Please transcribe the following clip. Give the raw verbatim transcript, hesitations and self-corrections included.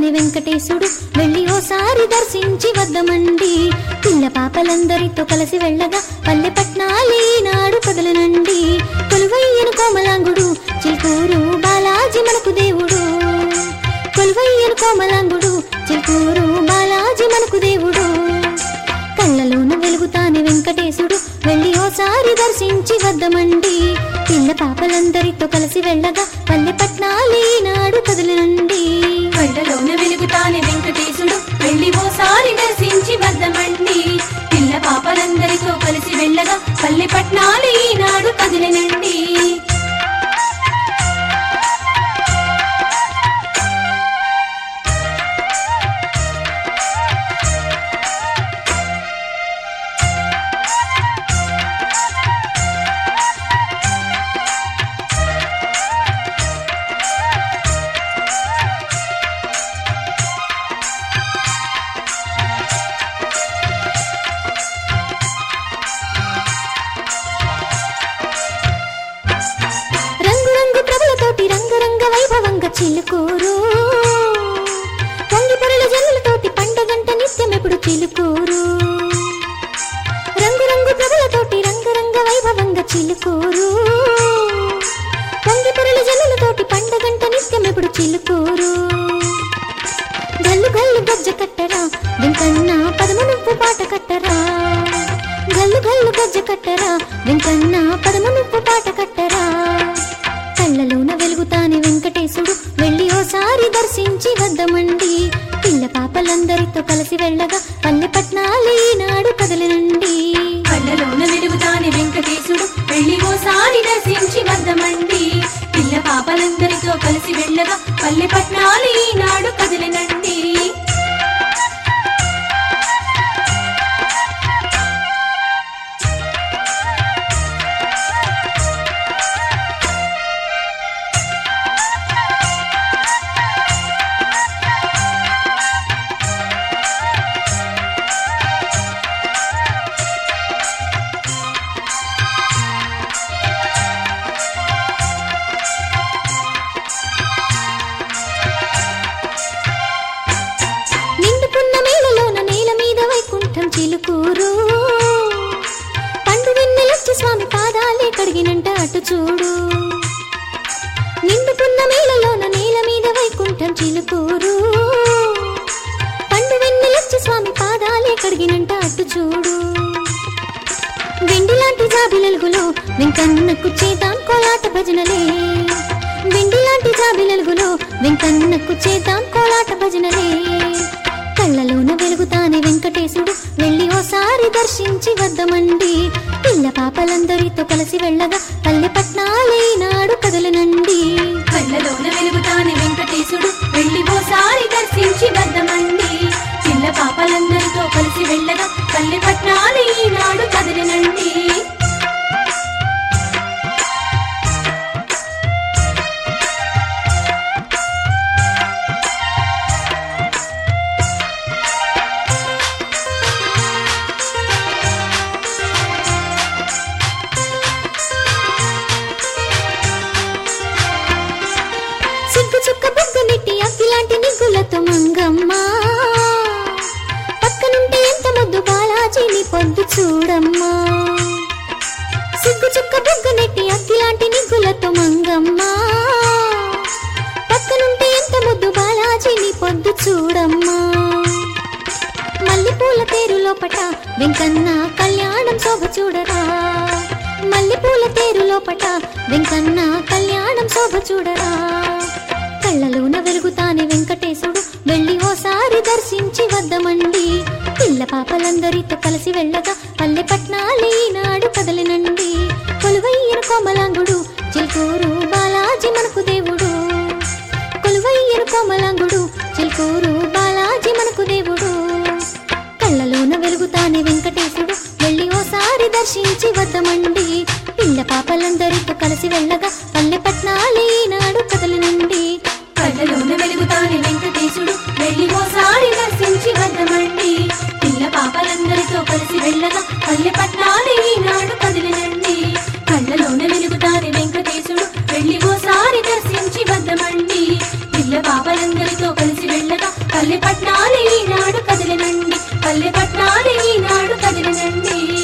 వెలుగుతాని వెంకటేశుడు వెళ్ళి ఓసారి దర్శించి వద్దమండి. పిల్ల పాపలందరితో కలిసి వెళ్ళగా పల్లె పట్నాలి నాడు కదలనండి. కొలువయ్యను కోమలాంగుడు చిల్కూరు బాలాజీ మనకు దేవుడు. కొలువయ్యను కోమలాంగుడు చిల్కూరు బాలాజీ మనకు దేవుడు. కళ్ళలోన వెలుగుతాని వెంకటేశుడు వెళ్ళి ఓసారి దర్శించి వద్దమండి. పిల్ల పాపలందరితో కలిసి వెళ్ళగా పల్లె పట్నాలి నాడు కదలనండి. కళ్ళలోన వెలుగుతాని వెంకటేశుడు వెళ్ళి ఓసారి దర్శించి వద్దమండి. పిల్ల పాపలందరితో కలిసి వెళ్ళగా పల్లె పట్నాలి నాడు కదలనండి. చిలుకూరు పొంగి పొరల జల్లులతోటి పండగంట నిత్యమెప్పుడు చిలుకూరు. రంగు రంగు ప్రభలతోటి రంగరంగ వైభవంగా చిలుకూరు. పొంగి పొరల జల్లులతోటి పండగంట నిత్యమెప్పుడు చిలుకూరు. గల్లు గల్లు గజ్జ కట్టరా వెంకన్న పదము నువ్వు పాట కట్టరా. గల్లు గల్లు గజ్జ కట్టరా వెంకన్న పదము నువ్వు పాట కట్టరా. కళ్ళలోన వెలుగుతాని వెంకటేశుడు వెళ్ళి ఓసారి దర్శించి వద్దమండి. పిల్ల పాపలందరితో కలిసి వెళ్ళగా పల్లె పట్నాలి నాడు కదలనండి. కళ్ళలోన వెలుగుతాని వెంకటేశుడు వెళ్ళి ఓసారి దర్శించి వద్దమండి. పిల్ల పాపలందరితో కలిసి వెళ్ళగా పల్లె పట్నాలి నాడు కదలనండి. చిలుకూరు పండు వెన్నెలొచ్చి స్వామి పాదాలే కడిగినంట అటు చూడు. నిండుకున్న మేళలోన నేల మీద వైకుంఠం చిలుకూరు. పండు వెన్నెలొచ్చి స్వామి పాదాలే కడిగినంట అటు చూడు. వెండిలాంటి జాబిలెలుగులో వెంకన్నకు చేద్దాం కోలాట భజనలే. వెండిలాంటి జాబిలెలుగులో వెంకన్నకు చేద్దాం కోలాట భజనలే. కళ్ళలోన వెలుగుతాని వెంకటేశుడు వెళ్ళి ఓసారి దర్శించి వద్దమండి. పిల్ల పాపలందరితో కలిసి వెళ్ళగా పల్లె పట్నాలి నాడు కదలనండి. కళ్ళలోన వెలుగుతాని వెంకటేశుడు వెళ్ళి ఓసారి దర్శించి వద్దమండి. పిల్ల పాపలందరితో కలిసి వెళ్ళగా పల్లె పట్నాలి నాడు కదలనండి. నిగ్గులతో మంగమ్మ పక్కనుంటే ఎంత ముద్దు బాలాజీని పొద్దు చూడమ్మా. సిగ్గు చుక్క బుగ్గ నెట్టి అక్కిలాంటి నిగ్గులతో మంగమ్మ పక్కనుంటే ఎంత ముద్దు బాలాజీని పొద్దు చూడమ్మా. మల్లెపూల తేరు లోపట వెంకన్న కళ్యాణం శోభ చూడరా. మల్లెపూల తేరు లోపట వెంకన్న కళ్యాణం శోభ చూడరా. కళ్ళలోన వెలుగుతాని వెంకటేశుడు వెళ్ళి ఓసారి దర్శించి వద్దమండి. పిల్ల పాపలందరితో కలిసి వెళ్ళగా పల్లె పట్నాలి నాడు కదలనండి. కొలువయ్యను కోమలాంగుడు చిల్కూరు బాలాజీ మనకు దేవుడు. కొలువయ్యను కోమలాంగుడు చిల్కూరు బాలాజీ మనకు దేవుడు. కళ్ళలోన వెలుగుతాని వెంకటేశుడు వెళ్ళి ఓసారి దర్శించి వద్దమండి. పిల్ల పాపలందరితో కలిసి వెళ్ళగా పల్లె పట్నాలి నాడు కదలనండి. కళ్ళలోన వెలుగుతాని వెంకటేశుడు వెళ్ళి ఓసారి దర్శించి వద్దమండి. పిల్ల పాపలందరితో కలిసి వెళ్ళగా పల్లె పట్నాలి నాడు కదలనండి. కళ్ళలోన వెలుగుతాని వెంకటేశుడు వెళ్ళి ఓసారి దర్శించి వద్దమండి. పిల్ల పాపలందరితో కలిసి వెళ్ళగా పట్నాలు ఈనాడు కదిలినండి పల్లె పట్నాలు ఈనాడు కదిలినండి